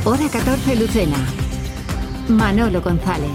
Hora 14 Lucena. Manolo González.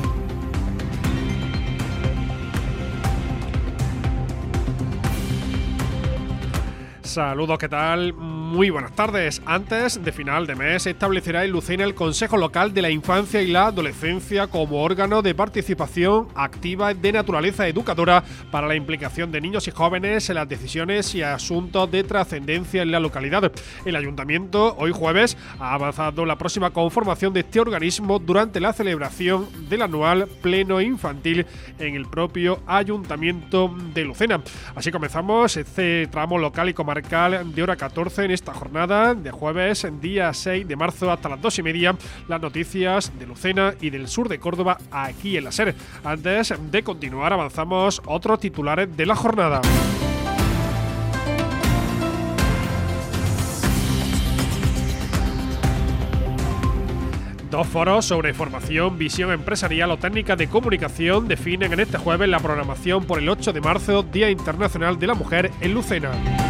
Saludos, ¿qué tal? Muy buenas tardes. Antes de final de mes se establecerá en Lucena el Consejo Local de la Infancia y la Adolescencia como órgano de participación activa de naturaleza educadora para la implicación de niños y jóvenes en las decisiones y asuntos de trascendencia en la localidad. El Ayuntamiento, hoy jueves, ha avanzado la próxima conformación de este organismo durante la celebración del anual Pleno Infantil en el propio Ayuntamiento de Lucena. Así comenzamos este tramo local y comarcal de hora 14 en esta jornada de jueves, día 6 de marzo hasta las 2:30, las noticias de Lucena y del sur de Córdoba aquí en la SER. Antes de continuar, avanzamos otros titulares de la jornada. Dos foros sobre formación, visión empresarial o técnicas de comunicación definen en este jueves la programación por el 8 de marzo, Día Internacional de la Mujer en Lucena.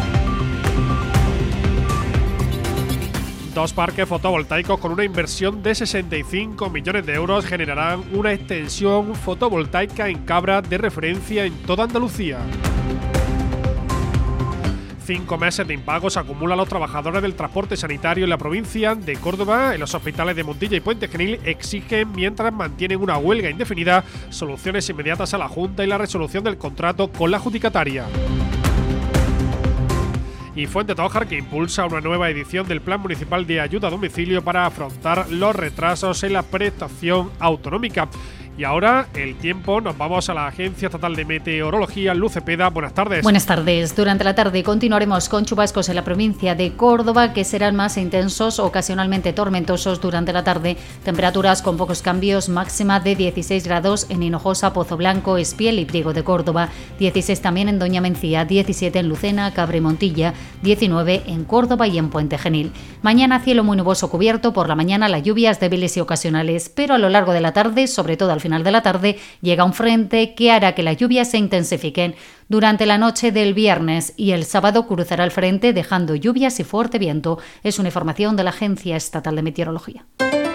Dos parques fotovoltaicos con una inversión de 65 millones de euros generarán una extensión fotovoltaica en Cabra de referencia en toda Andalucía. 5 meses de impagos acumulan los trabajadores del transporte sanitario en la provincia de Córdoba. En los hospitales de Montilla y Puente Genil exigen, mientras mantienen una huelga indefinida, soluciones inmediatas a la Junta y la resolución del contrato con la adjudicataria. Y Fuente Tójar, que impulsa una nueva edición del Plan Municipal de Ayuda a Domicilio para afrontar los retrasos en la prestación autonómica. Y ahora el tiempo, nos vamos a la Agencia Estatal de Meteorología, Luz Cepeda. Buenas tardes. Buenas tardes. Durante la tarde continuaremos con chubascos en la provincia de Córdoba, que serán más intensos, ocasionalmente tormentosos durante la tarde. Temperaturas con pocos cambios, máxima de 16 grados en Hinojosa, Pozo Blanco, Espiel y Priego de Córdoba. 16 también en Doña Mencía, 17 en Lucena, Cabra y Montilla, 19 en Córdoba y en Puente Genil. Mañana cielo muy nuboso cubierto, por la mañana las lluvias débiles y ocasionales, pero a lo largo de la tarde, sobre todo al final de la tarde, llega un frente que hará que las lluvias se intensifiquen. Durante la noche del viernes y el sábado cruzará el frente dejando lluvias y fuerte viento. Es una información de la Agencia Estatal de Meteorología.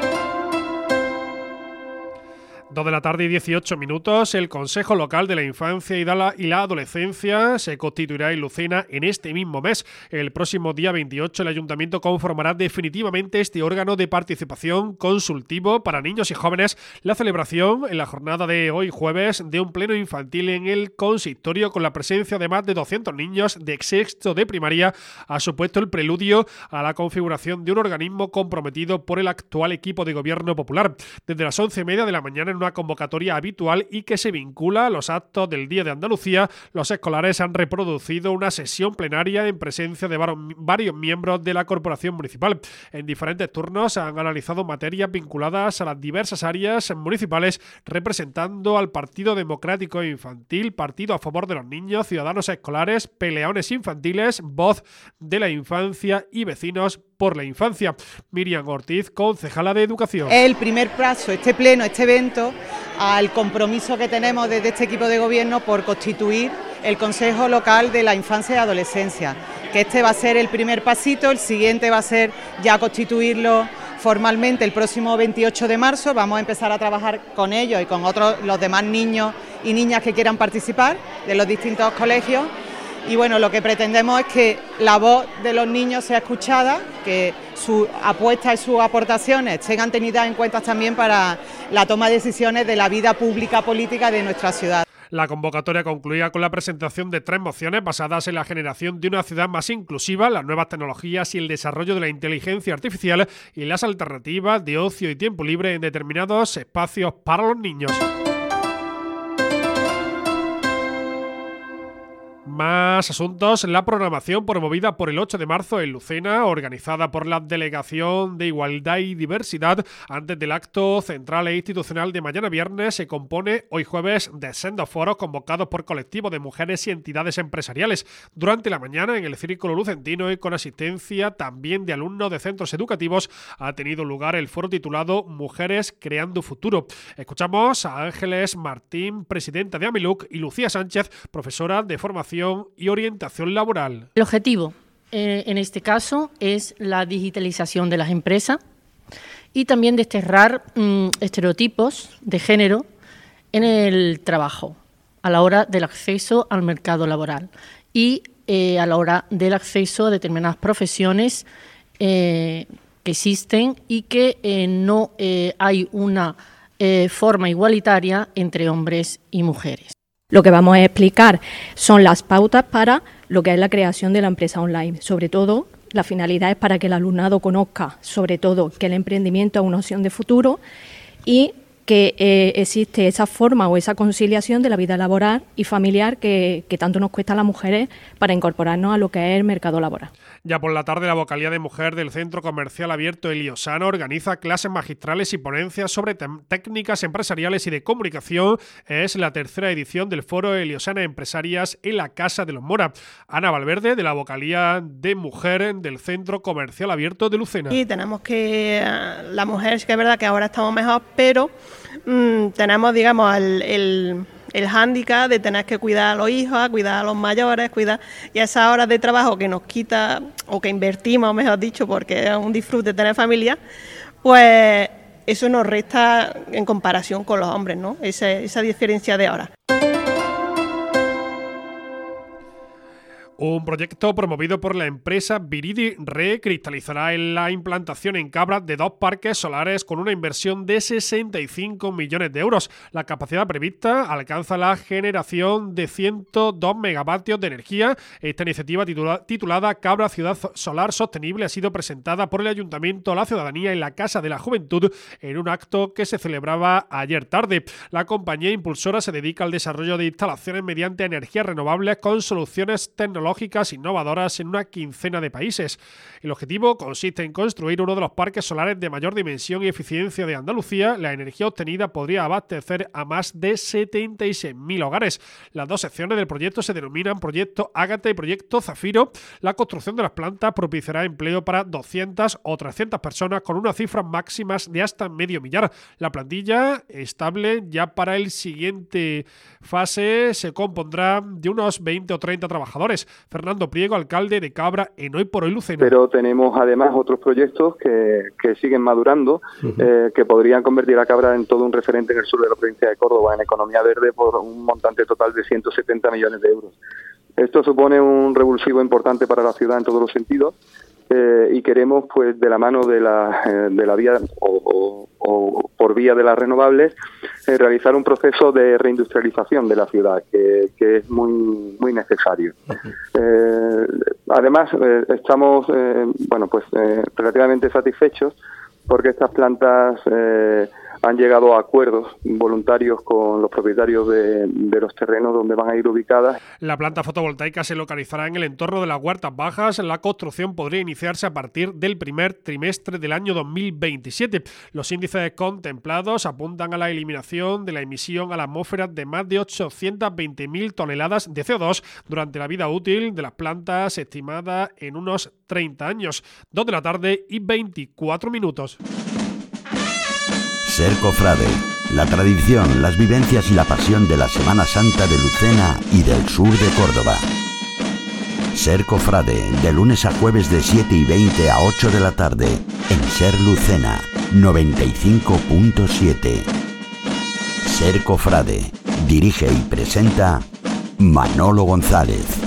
2 de la tarde y 18 minutos, el Consejo Local de la Infancia y la Adolescencia se constituirá en Lucena en este mismo mes. El próximo día 28 el Ayuntamiento conformará definitivamente este órgano de participación consultivo para niños y jóvenes. La celebración en la jornada de hoy jueves de un pleno infantil en el consistorio con la presencia de más de 200 niños de sexto de primaria ha supuesto el preludio a la configuración de un organismo comprometido por el actual equipo de gobierno popular. Desde las 11:30 de la mañana, en una convocatoria habitual y que se vincula a los actos del Día de Andalucía, los escolares han reproducido una sesión plenaria en presencia de varios miembros de la Corporación Municipal. En diferentes turnos han analizado materias vinculadas a las diversas áreas municipales, representando al Partido Democrático Infantil, Partido a favor de los niños, Ciudadanos Escolares, Peleones Infantiles, Voz de la Infancia y Vecinos por la Infancia. Miriam Ortiz, concejala de Educación. El primer paso, este pleno, este evento, al compromiso que tenemos desde este equipo de gobierno por constituir el Consejo Local de la Infancia y Adolescencia, que este va a ser el primer pasito, el siguiente va a ser ya constituirlo formalmente el próximo 28 de marzo, vamos a empezar a trabajar con ellos y con los demás niños y niñas que quieran participar de los distintos colegios. Y bueno, lo que pretendemos es que la voz de los niños sea escuchada, que sus apuestas y sus aportaciones sean tenidas en cuenta también para la toma de decisiones de la vida pública política de nuestra ciudad. La convocatoria concluía con la presentación de 3 mociones basadas en la generación de una ciudad más inclusiva, las nuevas tecnologías y el desarrollo de la inteligencia artificial y las alternativas de ocio y tiempo libre en determinados espacios para los niños. Más asuntos. La programación promovida por el 8 de marzo en Lucena, organizada por la Delegación de Igualdad y Diversidad, antes del acto central e institucional de mañana viernes, se compone hoy jueves de sendos foros convocados por colectivos de mujeres y entidades empresariales. Durante la mañana, en el Círculo Lucentino y con asistencia también de alumnos de centros educativos, ha tenido lugar el foro titulado Mujeres Creando Futuro. Escuchamos a Ángeles Martín, presidenta de Amiluc, y Lucía Sánchez, profesora de formación y orientación laboral. El objetivo, en este caso, es la digitalización de las empresas y también desterrar estereotipos de género en el trabajo a la hora del acceso al mercado laboral y a la hora del acceso a determinadas profesiones que existen y que no hay una forma igualitaria entre hombres y mujeres. Lo que vamos a explicar son las pautas para lo que es la creación de la empresa online. Sobre todo, la finalidad es para que el alumnado conozca, sobre todo, que el emprendimiento es una opción de futuro y que existe esa forma o esa conciliación de la vida laboral y familiar que tanto nos cuesta a las mujeres para incorporarnos a lo que es el mercado laboral. Ya por la tarde, la vocalía de mujer del Centro Comercial Abierto Eliosano organiza clases magistrales y ponencias sobre técnicas empresariales y de comunicación. Es la tercera edición del Foro Eliosana Empresarias en la Casa de los Mora. Ana Valverde, de la vocalía de mujer del Centro Comercial Abierto de Lucena. Y tenemos que, la mujer, sí que es verdad que ahora estamos mejor, pero tenemos, digamos, el hándicap de tener que cuidar a los hijos, cuidar a los mayores, y esas horas de trabajo que nos quita, o que invertimos, mejor dicho, porque es un disfrute tener familia, pues eso nos resta en comparación con los hombres, ¿no? Esa diferencia de horas. Un proyecto promovido por la empresa Viridi cristalizará en la implantación en Cabra de 2 parques solares con una inversión de 65 millones de euros. La capacidad prevista alcanza la generación de 102 megavatios de energía. Esta iniciativa titulada Cabra Ciudad Solar Sostenible ha sido presentada por el Ayuntamiento a la ciudadanía en la Casa de la Juventud en un acto que se celebraba ayer tarde. La compañía impulsora se dedica al desarrollo de instalaciones mediante energías renovables con soluciones tecnológicas innovadoras en una quincena de países. El objetivo consiste en construir uno de los parques solares de mayor dimensión y eficiencia de Andalucía. La energía obtenida podría abastecer a más de 76.000 hogares. Las 2 secciones del proyecto se denominan Proyecto Ágata y Proyecto Zafiro. La construcción de las plantas propiciará empleo para 200 o 300 personas con unas cifras máximas de hasta medio millar. La plantilla estable ya para el siguiente fase se compondrá de unos 20 o 30 trabajadores. Fernando Priego, alcalde de Cabra en Hoy por Hoy Lucena. Pero tenemos además otros proyectos que siguen madurando, que podrían convertir a Cabra en todo un referente en el sur de la provincia de Córdoba en economía verde por un montante total de 170 millones de euros. Esto supone un revulsivo importante para la ciudad en todos los sentidos y queremos, pues, de la mano de la vía o por vía de las renovables, realizar un proceso de reindustrialización de la ciudad que es muy necesario. Además, estamos relativamente satisfechos porque estas plantas han llegado a acuerdos voluntarios con los propietarios de los terrenos donde van a ir ubicadas. La planta fotovoltaica se localizará en el entorno de las Huertas Bajas. La construcción podría iniciarse a partir del primer trimestre del año 2027. Los índices contemplados apuntan a la eliminación de la emisión a la atmósfera de más de 820.000 toneladas de CO2 durante la vida útil de las plantas, estimada en unos 30 años. 2 de la tarde y 24 minutos. Ser cofrade, la tradición, las vivencias y la pasión de la Semana Santa de Lucena y del sur de Córdoba. Ser cofrade, de lunes a jueves de 7:20 a 8 de la tarde, en Ser Lucena, 95.7. Ser cofrade, dirige y presenta Manolo González.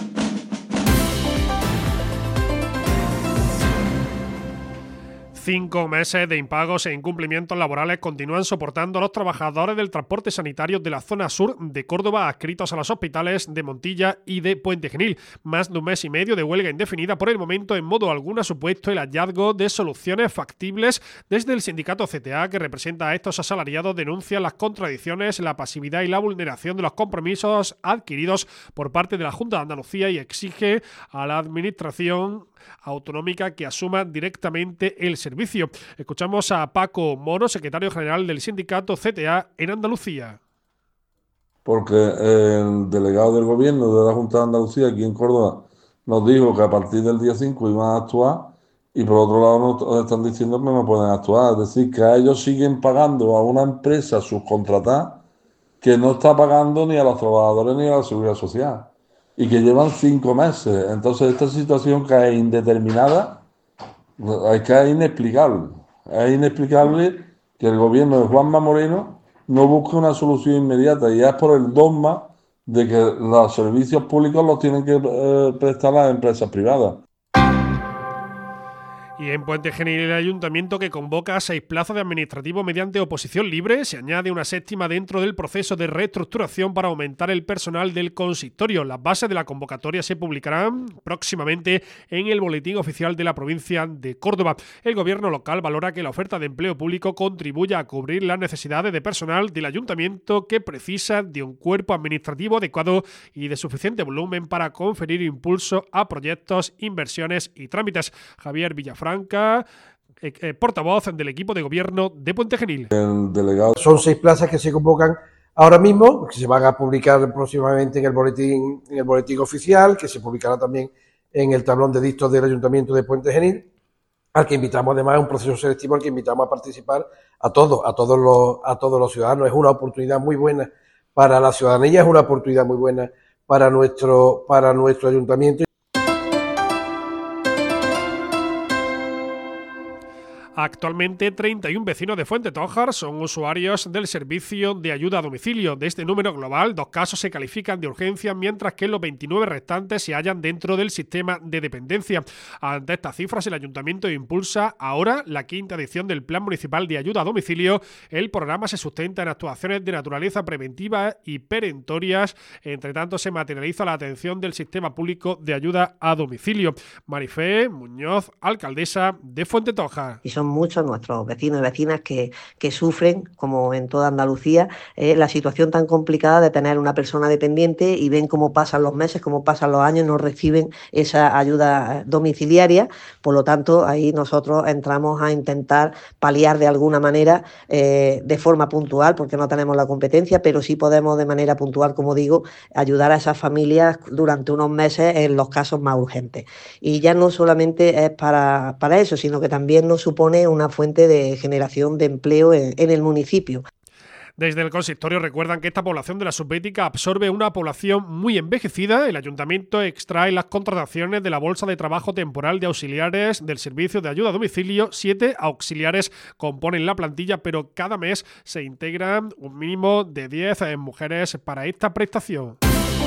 5 meses de impagos e incumplimientos laborales continúan soportando a los trabajadores del transporte sanitario de la zona sur de Córdoba adscritos a los hospitales de Montilla y de Puente Genil. Más de un mes y medio de huelga indefinida por el momento en modo alguno ha supuesto el hallazgo de soluciones factibles. Desde el sindicato CTA, que representa a estos asalariados, denuncia las contradicciones, la pasividad y la vulneración de los compromisos adquiridos por parte de la Junta de Andalucía y exige a la administración autonómica que asuma directamente el servicio. Escuchamos a Paco Moro, secretario general del sindicato CTA en Andalucía. Porque el delegado del gobierno de la Junta de Andalucía aquí en Córdoba nos dijo que a partir del día 5 iban a actuar y por otro lado nos están diciendo que no pueden actuar. Es decir, que a ellos siguen pagando a una empresa subcontratada que no está pagando ni a los trabajadores ni a la seguridad social y que llevan 5 meses. Entonces esta situación que es indeterminada, es que es inexplicable. Es inexplicable que el gobierno de Juanma Moreno no busque una solución inmediata, y es por el dogma de que los servicios públicos los tienen que prestar las empresas privadas. Y en Puente Genil, el ayuntamiento que convoca 6 plazas de administrativo mediante oposición libre, se añade una 7ª dentro del proceso de reestructuración para aumentar el personal del consistorio. Las bases de la convocatoria se publicarán próximamente en el Boletín Oficial de la provincia de Córdoba. El gobierno local valora que la oferta de empleo público contribuya a cubrir las necesidades de personal del ayuntamiento, que precisa de un cuerpo administrativo adecuado y de suficiente volumen para conferir impulso a proyectos, inversiones y trámites. Javier Villafranca, portavoz del equipo de gobierno de Puente Genil. El delegado. Son 6 plazas que se convocan ahora mismo, que se van a publicar próximamente en el boletín oficial, que se publicará también en el tablón de dictos del Ayuntamiento de Puente Genil, al que invitamos además a un proceso selectivo al que invitamos a participar a todos los ciudadanos. Es una oportunidad muy buena para la ciudadanía, es una oportunidad muy buena para nuestro ayuntamiento. Actualmente, 31 vecinos de Fuente Tójar son usuarios del servicio de ayuda a domicilio. De este número global, 2 casos se califican de urgencia, mientras que los 29 restantes se hallan dentro del sistema de dependencia. Ante estas cifras, el ayuntamiento impulsa ahora la 5ª edición del Plan Municipal de Ayuda a Domicilio. El programa se sustenta en actuaciones de naturaleza preventiva y perentorias. Entre tanto, se materializa la atención del sistema público de ayuda a domicilio. Marifé Muñoz, alcaldesa de Fuente Tójar. Y son muchos nuestros vecinos y vecinas que sufren, como en toda Andalucía, la situación tan complicada de tener una persona dependiente, y ven cómo pasan los meses, cómo pasan los años, no reciben esa ayuda domiciliaria. Por lo tanto, ahí nosotros entramos a intentar paliar de alguna manera, de forma puntual, porque no tenemos la competencia, pero sí podemos de manera puntual, como digo, ayudar a esas familias durante unos meses en los casos más urgentes. Y ya no solamente es para eso, sino que también nos supone una fuente de generación de empleo en el municipio. Desde el consistorio recuerdan que esta población de la subbética absorbe una población muy envejecida. El ayuntamiento extrae las contrataciones de la bolsa de trabajo temporal de auxiliares del servicio de ayuda a domicilio. 7 auxiliares componen la plantilla, pero cada mes se integran un mínimo de 10 mujeres para esta prestación.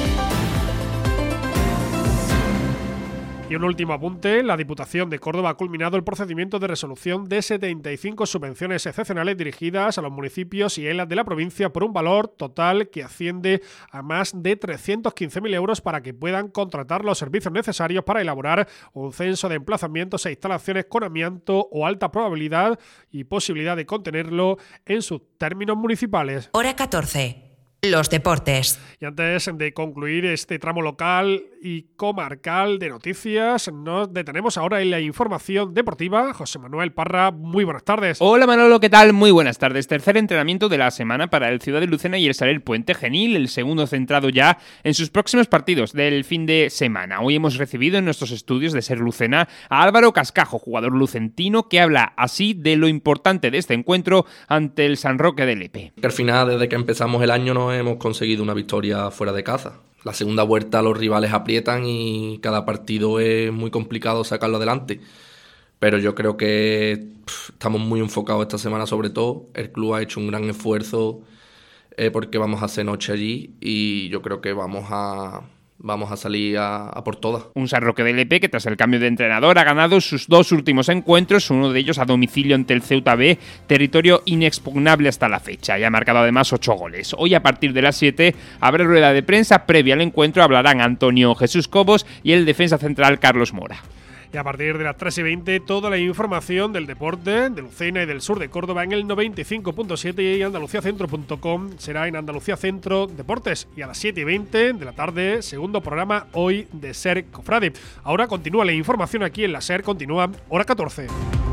Y un último apunte, la Diputación de Córdoba ha culminado el procedimiento de resolución de 75 subvenciones excepcionales dirigidas a los municipios y ELAs de la provincia por un valor total que asciende a más de 315.000 euros para que puedan contratar los servicios necesarios para elaborar un censo de emplazamientos e instalaciones con amianto o alta probabilidad y posibilidad de contenerlo en sus términos municipales. Hora 14. Los deportes. Y antes de concluir este tramo local y comarcal de noticias, nos detenemos ahora en la información deportiva. José Manuel Parra, muy buenas tardes. Hola Manolo, ¿qué tal? Muy buenas tardes. Tercer entrenamiento de la semana para el Ciudad de Lucena y el Saler Puente Genil, el segundo centrado ya en sus próximos partidos del fin de semana. Hoy hemos recibido en nuestros estudios de Ser Lucena a Álvaro Cascajo, jugador lucentino, que habla así de lo importante de este encuentro ante el San Roque de Lepe. Al final, desde que empezamos el año, no hemos conseguido una victoria fuera de casa. La segunda vuelta los rivales aprietan y cada partido es muy complicado sacarlo adelante. Pero yo creo que estamos muy enfocados esta semana sobre todo. El club ha hecho un gran esfuerzo porque vamos a hacer noche allí y yo creo que vamos a salir a por todas. Un San Roque de Lepe que tras el cambio de entrenador ha ganado sus 2 últimos encuentros, uno de ellos a domicilio ante el Ceuta B, territorio inexpugnable hasta la fecha, y ha marcado además 8 goles. Hoy a partir de las 7 habrá rueda de prensa previa al encuentro, hablarán Antonio Jesús Cobos y el defensa central Carlos Mora. Y a partir de las 3:20, toda la información del deporte de Lucena y del sur de Córdoba en el 95.7 y andaluciacentro.com será en Andalucía Centro Deportes. Y a las 7:20 de la tarde, segundo programa hoy de Ser Cofrade. Ahora continúa la información aquí en la Ser, continúa hora 14.